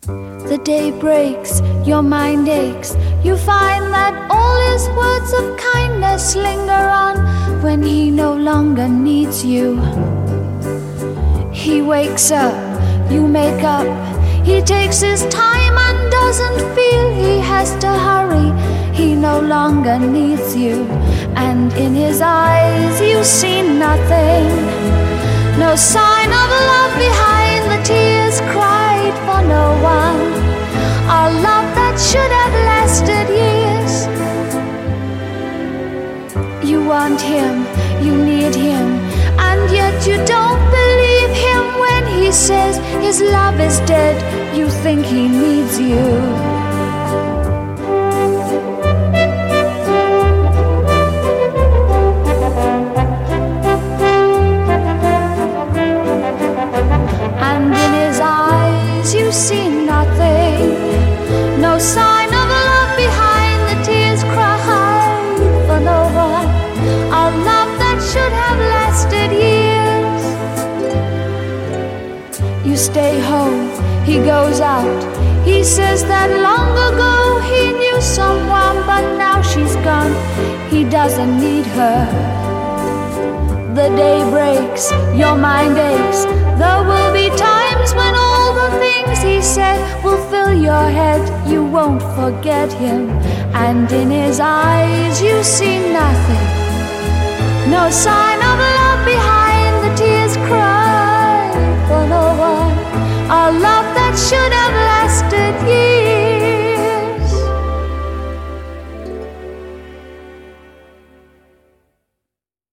The day breaks, your mind aches. You find that all his words of kindness linger on when he no longer needs you. He wakes up, you make up. He takes his time and doesn't feel he has to hurry. He no longer needs you, and in his eyes you see nothing. No sign of love behind the tears cried for no one. A love that should have lasted years. You want him, you need him, and yet you don't believe him when he says his love is dead. You think he needs you. You see nothing, no sign of love behind the tears cried for no one. A love that should have lasted years. You stay home, he goes out. He says that long ago he knew someone, but now she's gone. He doesn't need her. The day breaks, your mind aches. There will be times when all the things he said will fill your head. You won't forget him, and in his eyes you see nothing. No sign of love behind